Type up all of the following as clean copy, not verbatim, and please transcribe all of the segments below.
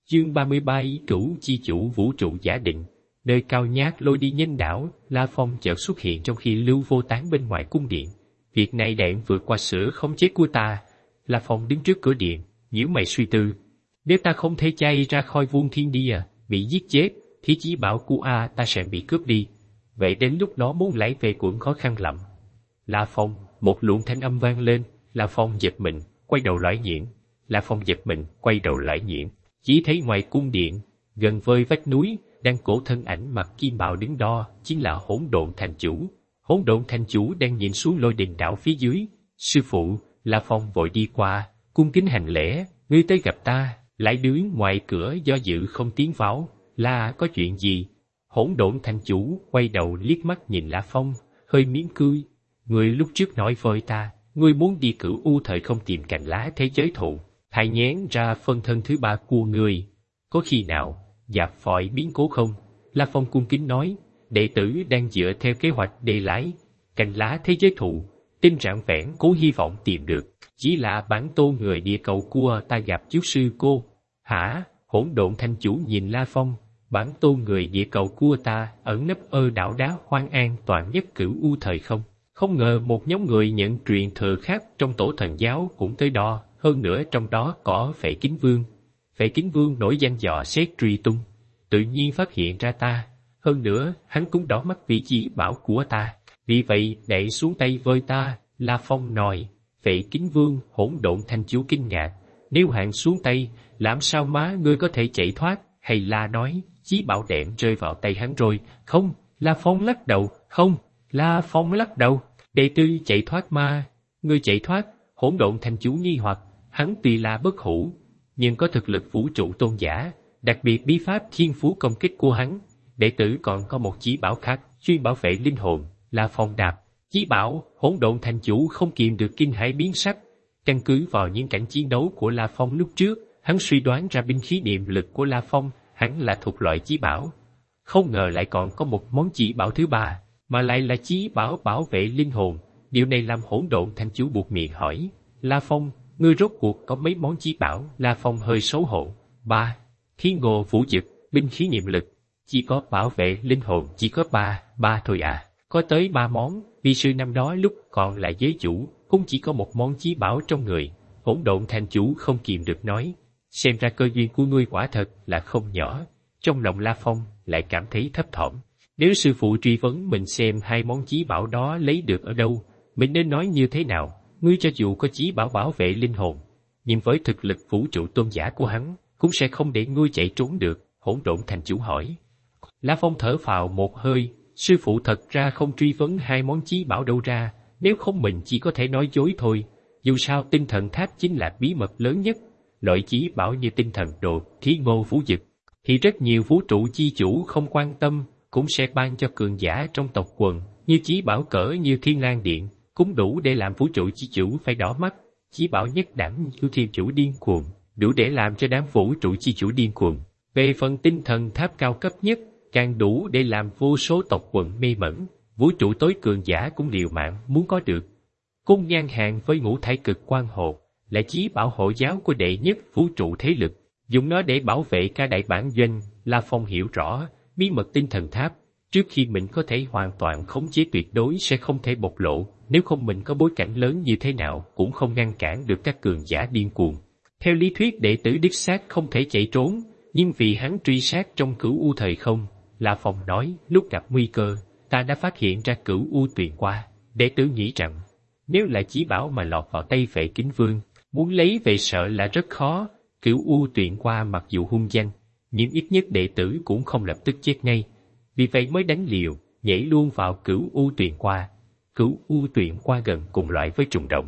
Chương 33 Ý cửu chi chủ vũ trụ giả định. Nơi cao nhát lôi đi nhân đảo, La Phong chợt xuất hiện trong khi Lưu Vô Tán bên ngoài cung điện. Việc này đệm vượt qua sự khống chế của ta. La Phong đứng trước cửa điện, nhíu mày suy tư. Nếu ta không thể chay ra khỏi vuông thiên địa, bị giết chết, thì chí bảo của ta sẽ bị cướp đi. Vậy đến lúc đó muốn lấy về cũng khó khăn lắm. La Phong, một luồng thanh âm vang lên. La Phong giật mình, quay đầu lại nhìn. La Phong giật mình, quay đầu lại nhìn. Chỉ thấy ngoài cung điện, gần với vách núi, đang cổ thân ảnh mặc kim bào đứng đó, chính là Hỗn Độn Thành Chủ. Hỗn Độn Thành Chủ đang nhìn xuống Lôi Đình đảo phía dưới. Sư phụ, La Phong vội đi qua, cung kính hành lễ. Ngươi tới gặp ta, lại đứng ngoài cửa do dự không tiến vào. La, có chuyện gì? Hỗn Độn Thành Chủ quay đầu liếc mắt nhìn La Phong, hơi mỉm cười. Ngươi lúc trước nói với ta, ngươi muốn đi Cửu U thời không tìm cành lá thế giới thụ, hãy nhén ra phân thân thứ ba của ngươi. Có khi nào gặp phải biến cố không? La Phong cung kính nói, đệ tử đang dựa theo kế hoạch để lấy cành lá thế giới thụ, tin rạng vẻn cố hy vọng tìm được. Chỉ là bản tôn người địa cầu của ta gặp trước sư cô. Hả? Hỗn Độn Thành Chủ nhìn La Phong. Bản tôn người địa cầu của ta ẩn nấp ở đảo đá hoang an toàn nhất Cửu U thời không. Không ngờ một nhóm người nhận truyền thừa khác trong tổ thần giáo cũng tới đó, hơn nữa trong đó có Phệ Kính Vương. Phệ Kính Vương nổi danh dò xét truy tung, tự nhiên phát hiện ra ta. Hơn nữa, hắn cũng đỏ mắt vì chỉ bảo của ta. Vì vậy, đẩy xuống tay với ta. La Phong nói. Phệ Kính Vương, Hỗn Độn Thành Chủ kinh ngạc. Nếu hắn xuống tay, làm sao má ngươi có thể chạy thoát? Hay La nói, chí bảo đệm rơi vào tay hắn rồi. Không, La Phong lắc đầu. Không, La Phong lắc đầu. Đệ tử chạy thoát ma. Ngươi chạy thoát? Hỗn Độn Thành Chủ nghi hoặc. Hắn tuy là bất hủ, nhưng có thực lực vũ trụ tôn giả, đặc biệt bí pháp thiên phú công kích của hắn. Đệ tử còn có một chí bảo khác, chuyên bảo vệ linh hồn. La Phong đáp. Chí bảo? Hỗn Độn Thành Chủ không kiềm được kinh hãi biến sắc. Căn cứ vào những cảnh chiến đấu của La Phong lúc trước, hắn suy đoán ra binh khí niệm lực của La Phong hẳn là thuộc loại chí bảo. Không ngờ lại còn có một món chí bảo thứ ba, mà lại là chí bảo bảo vệ linh hồn. Điều này làm Hỗn Độn Thành Chủ buộc miệng hỏi. La Phong, ngươi rốt cuộc có mấy món chí bảo? La Phong hơi xấu hổ. 3. Thiên Ngộ Vũ Dực, binh khí niệm lực. Chỉ có bảo vệ linh hồn, chỉ có ba thôi à? Có tới 3 món, vì sư năm đó lúc còn là giới chủ, cũng chỉ có một món chí bảo trong người. Hỗn Độn Thành Chủ không kìm được nói. Xem ra cơ duyên của ngươi quả thật là không nhỏ. Trong lòng La Phong lại cảm thấy thấp thỏm. Nếu sư phụ truy vấn mình xem 2 món chí bảo đó lấy được ở đâu, mình nên nói như thế nào? Ngươi cho dù có chí bảo bảo vệ linh hồn, nhưng với thực lực vũ trụ tôn giả của hắn, cũng sẽ không để ngươi chạy trốn được. Hỗn Độn Thành Chủ hỏi. La Phong thở phào một hơi. Sư phụ thật ra không truy vấn 2 món chí bảo đâu ra, nếu không mình chỉ có thể nói dối thôi. Dù sao tinh thần tháp chính là bí mật lớn nhất. Loại chí bảo như tinh thần đồ, Thiên Ngộ Vũ Dực thì rất nhiều vũ trụ chi chủ không quan tâm, cũng sẽ ban cho cường giả trong tộc quần. Như chí bảo cỡ như Thiên Lang Điện cũng đủ để làm vũ trụ chi chủ phải đỏ mắt. Chí bảo nhất đẳng như Thiên Chủ điên cuồng, đủ để làm cho đám vũ trụ chi chủ điên cuồng. Về phần tinh thần tháp cao cấp nhất, càng đủ để làm vô số tộc quần mê mẩn. Vũ trụ tối cường giả cũng liều mạng muốn có được. Cung ngang hàng với Ngũ Thải Cực Quang Hồ là chí bảo hộ giáo của đệ nhất vũ trụ thế lực, dùng nó để bảo vệ cả đại bản doanh. La Phong hiểu rõ bí mật tinh thần tháp, trước khi mình có thể hoàn toàn khống chế tuyệt đối sẽ không thể bộc lộ, nếu không mình có bối cảnh lớn như thế nào cũng không ngăn cản được các cường giả điên cuồng. Theo lý thuyết đệ tử đích xác không thể chạy trốn, nhưng vì hắn truy sát trong Cửu U thời không. La Phong nói, lúc gặp nguy cơ, ta đã phát hiện ra Cửu U tuyền qua. Đệ tử nghĩ rằng, nếu là chí bảo mà lọt vào tay Phệ Kính Vương, muốn lấy về sợ là rất khó. Cửu U tuyền qua mặc dù hung danh, nhưng ít nhất đệ tử cũng không lập tức chết ngay. Vì vậy mới đánh liều, nhảy luôn vào Cửu U tuyền qua. Cửu U tuyền qua gần cùng loại với trùng động.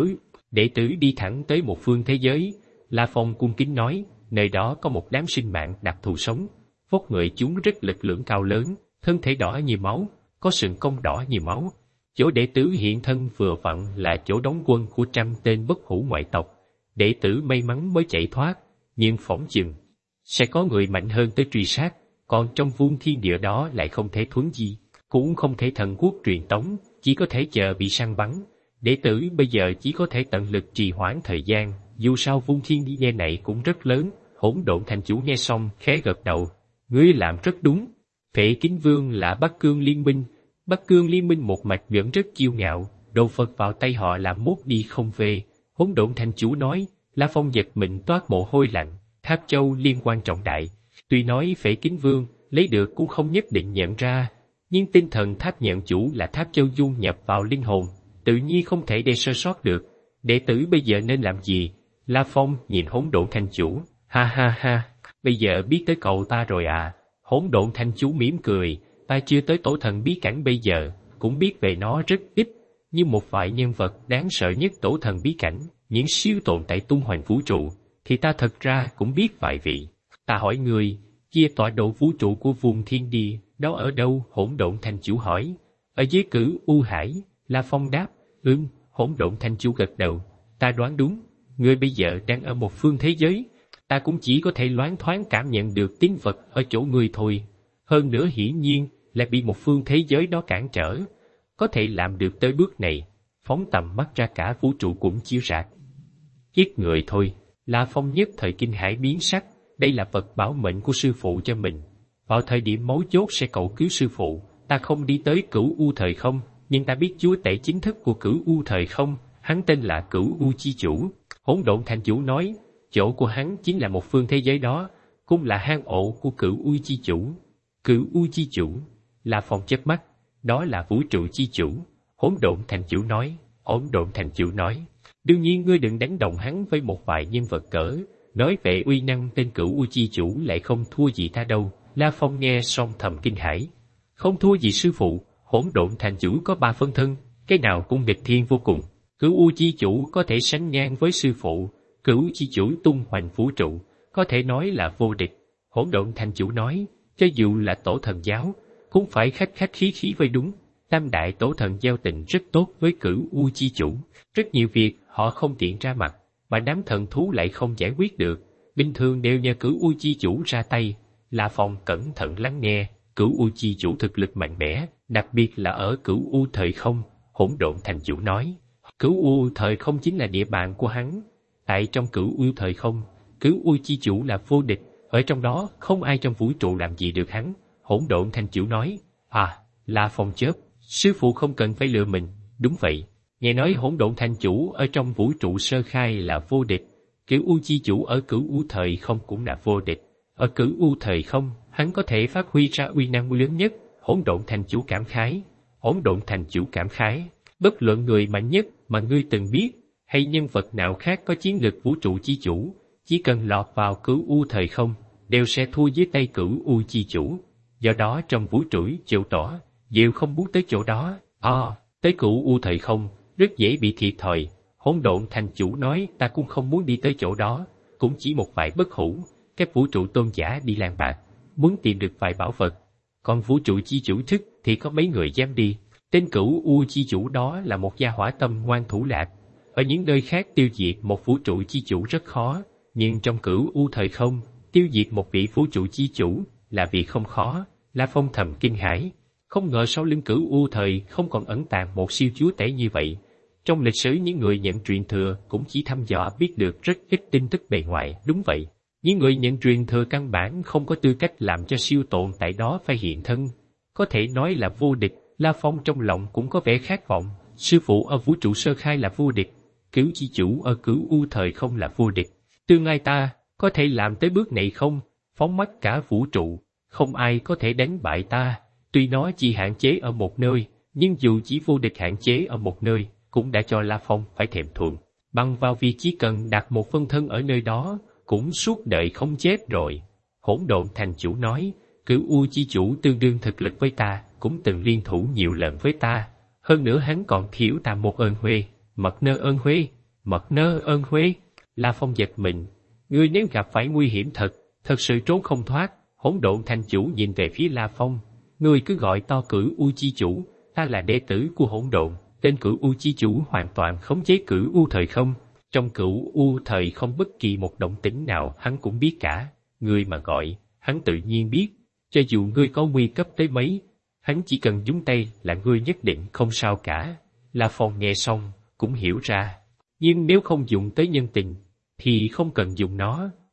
Đệ tử đi thẳng tới một phương thế giới. La Phong cung kính nói, nơi đó có một đám sinh mạng đặc thù sống. Vóc người chúng rất lực lượng cao lớn, thân thể đỏ như máu, có sừng cong đỏ như máu. Chỗ đệ tử hiện thân vừa vặn là chỗ đóng quân của 100 tên bất hủ ngoại tộc. Đệ tử may mắn mới chạy thoát, nhưng phỏng chừng sẽ có người mạnh hơn tới truy sát, còn trong vuông thiên địa đó lại không thể thuấn di, cũng không thể thần quốc truyền tống, chỉ có thể chờ bị săn bắn. Đệ tử bây giờ chỉ có thể tận lực trì hoãn thời gian, dù sao vuông thiên địa này cũng rất lớn, Hỗn Độn Thành Chủ nghe xong khẽ gật đầu. Ngươi làm rất đúng. Phệ Kính Vương là Bắc Cương Liên Minh. Bắc Cương Liên Minh một mạch vẫn rất kiêu ngạo, đồ vật vào tay họ là mốt đi không về. Hỗn Độn Thành Chủ nói. La Phong giật mình toát mồ hôi lạnh. Tháp Châu liên quan trọng đại. Tuy nói Phệ Kính Vương lấy được cũng không nhất định nhận ra, nhưng tinh thần tháp nhận chủ là Tháp Châu dung nhập vào linh hồn, tự nhiên không thể để sơ sót được. Đệ tử bây giờ nên làm gì? La Phong nhìn Hỗn Độn Thành Chủ. Ha ha ha, bây giờ biết tới cậu ta rồi à? Hỗn Độn Thành Chủ mỉm cười. Ta chưa tới tổ thần bí cảnh bây giờ, cũng biết về nó rất ít, nhưng một vài nhân vật đáng sợ nhất tổ thần bí cảnh, những siêu tồn tại tung hoành vũ trụ, thì ta thật ra cũng biết vài vị. Ta hỏi người, kia tọa độ vũ trụ của vùng thiên địa, đó ở đâu? Hỗn Độn Thành Chủ hỏi. Ở dưới Cửu U Hải. La Phong đáp. Hỗn Độn Thành Chủ gật đầu. Ta đoán đúng, ngươi bây giờ đang ở một phương thế giới, ta cũng chỉ có thể loáng thoáng cảm nhận được tín vật ở chỗ ngươi thôi. Hơn nữa hiển nhiên lại bị một phương thế giới đó cản trở. Có thể làm được tới bước này, phóng tầm mắt ra cả vũ trụ cũng chiếu rạc. Giết người thôi. La Phong nhất thời kinh hãi biến sắc. Đây là vật bảo mệnh của sư phụ cho mình. Vào thời điểm mấu chốt sẽ cầu cứu sư phụ. Ta không đi tới Cửu U thời không, nhưng ta biết chúa tể chính thức của Cửu U thời không. Hắn tên là Cửu U Chi Chủ. Hỗn Độn Thành Chủ nói, chỗ của hắn chính là một phương thế giới đó, cũng là hang ổ của Cửu U Chi Chủ. Cửu U Chi Chủ. La Phong chớp mắt. Đó là vũ trụ chi chủ. Hỗn Độn Thành Chủ nói. Hỗn Độn Thành Chủ nói, đương nhiên ngươi đừng đánh đồng hắn với một vài nhân vật cỡ. Nói về uy năng tên Cửu U Chi Chủ lại không thua gì ta đâu. La Phong nghe xong thầm kinh hãi. Không thua gì sư phụ. Hỗn Độn Thành Chủ có 3 phân thân, cái nào cũng nghịch thiên vô cùng. Cửu U Chi Chủ có thể sánh ngang với sư phụ. Cửu Chi Chủ tung hoành vũ trụ, có thể nói là vô địch. Hỗn Độn Thành Chủ nói, cho dù là tổ thần giáo, cũng phải khách khách khí khí với đúng. Tam đại tổ thần giao tình rất tốt với Cửu U Chi Chủ. Rất nhiều việc họ không tiện ra mặt, mà đám thần thú lại không giải quyết được. Bình thường đều nhờ Cửu U Chi Chủ ra tay. La Phong cẩn thận lắng nghe. Cửu U Chi Chủ thực lực mạnh mẽ, đặc biệt là ở Cửu U thời không. Hỗn Độn Thành Chủ nói, Cửu U thời không chính là địa bàn của hắn. Tại trong Cửu U thời không, Cửu U Chi Chủ là vô địch, ở trong đó không ai trong vũ trụ làm gì được hắn. Hỗn Độn Thành Chủ nói, La Phong chớp, sư phụ không cần phải lừa mình. Đúng vậy, nghe nói Hỗn Độn Thành Chủ ở trong vũ trụ sơ khai là vô địch, Cửu U Chi Chủ ở Cửu U thời không cũng là vô địch. Ở Cửu U thời không, hắn có thể phát huy ra uy năng lớn nhất. Hỗn Độn Thành Chủ cảm khái. Hỗn Độn Thành Chủ cảm khái, bất luận người mạnh nhất mà ngươi từng biết, hay nhân vật nào khác có chiến lực vũ trụ chi chủ, chỉ cần lọt vào Cửu U thời không, đều sẽ thua dưới tay Cửu U Chi Chủ. Do đó trong vũ trụ chịu tỏ, đều không muốn tới chỗ đó. Tới Cửu U thời không, rất dễ bị thiệt thòi. Hỗn Độn Thành Chủ nói, ta cũng không muốn đi tới chỗ đó, cũng chỉ một vài bất hủ, các vũ trụ tôn giả đi lang bạc, muốn tìm được vài bảo vật. Còn vũ trụ chi chủ thức thì có mấy người dám đi. Tên Cửu U Chi Chủ đó là một gia hỏa tâm ngoan thủ lạc. Ở những nơi khác tiêu diệt một vũ trụ chi chủ rất khó, nhưng trong Cửu U thời không, tiêu diệt một vị vũ trụ chi chủ là việc không khó. La Phong thầm kinh hãi, không ngờ sau lưng Cửu U thời không còn ẩn tàng một siêu chúa tể như vậy. Trong lịch sử những người nhận truyền thừa cũng chỉ thăm dò biết được rất ít tin tức bề ngoài. Đúng vậy, những người nhận truyền thừa căn bản không có tư cách làm cho siêu tồn tại đó phải hiện thân. Có thể nói là vô địch. La Phong trong lòng cũng có vẻ khát vọng. Sư phụ ở vũ trụ sơ khai là vô địch, Cửu Chi Chủ ở Cửu U thời không là vô địch. Tương lai ta có thể làm tới bước này không? Phóng mắt cả vũ trụ, không ai có thể đánh bại ta. Tuy nó chỉ hạn chế ở một nơi, nhưng dù chỉ vô địch hạn chế ở một nơi, cũng đã cho La Phong phải thèm thuồng. Bằng vào việc chỉ cần đặt một phân thân ở nơi đó, cũng suốt đời không chết rồi. Hỗn Độn Thành Chủ nói, Cửu U Chi Chủ tương đương thực lực với ta, cũng từng liên thủ nhiều lần với ta. Hơn nữa hắn còn thiếu ta một ơn huê. Mật nơ ơn huê. Mật nơ ơn huê. La Phong giật mình. Ngươi nếu gặp phải nguy hiểm thật sự trốn không thoát. Hỗn Độn Thành Chủ nhìn về phía La Phong. Ngươi cứ gọi to Cửu U Chi Chủ, ta là đệ tử của Hỗn Độn. Tên Cửu U Chi Chủ hoàn toàn khống chế Cửu U thời không. Trong Cửu U thời không bất kỳ một động tĩnh nào hắn cũng biết cả. Ngươi mà gọi, hắn tự nhiên biết. Cho dù ngươi có nguy cấp tới mấy, hắn chỉ cần nhúng tay là ngươi nhất định không sao cả. La Phong nghe xong, cũng hiểu ra. Nhưng nếu không dùng tới nhân tình, thì không cần dùng nó.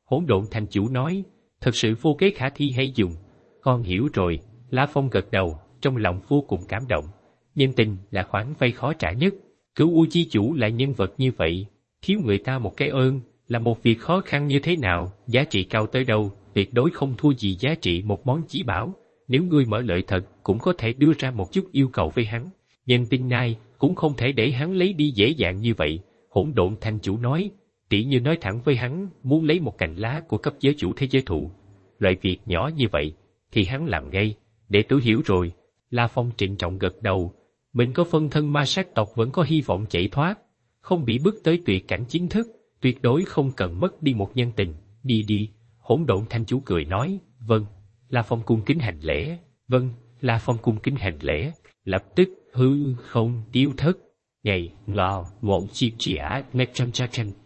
Hỗn độn thành chủ nói, thật sự vô kế khả thi hay dùng. Con hiểu rồi, La Phong gật đầu, trong lòng vô cùng cảm động. Nhân tình là khoản vay khó trả nhất. Cửu U chi chủ là nhân vật như vậy, thiếu người ta một cái ơn, là một việc khó khăn như thế nào, giá trị cao tới đâu, tuyệt đối không thua gì giá trị một món chỉ bảo. Nếu ngươi mở lợi thật, cũng có thể đưa ra một chút yêu cầu với hắn. Nhân tình này cũng không thể để hắn lấy đi dễ dàng như vậy. Hỗn độn thành chủ nói, tỉ như nói thẳng với hắn, muốn lấy một cành lá của cấp giới chủ thế giới thụ. Loại việc nhỏ như vậy, thì hắn làm ngay. Đệ tử hiểu rồi. La Phong trịnh trọng gật đầu. Mình có phân thân ma sát tộc vẫn có hy vọng chạy thoát. Không bị bước tới tuyệt cảnh chính thức, tuyệt đối không cần mất đi một nhân tình. Đi đi. Hỗn độn thanh chủ cười nói, vâng. La Phong cung kính hành lễ. Vâng. La Phong cung kính hành lễ. Lập tức hư không tiêu thất. Ngày ngọ ngọn chim chỉ á 100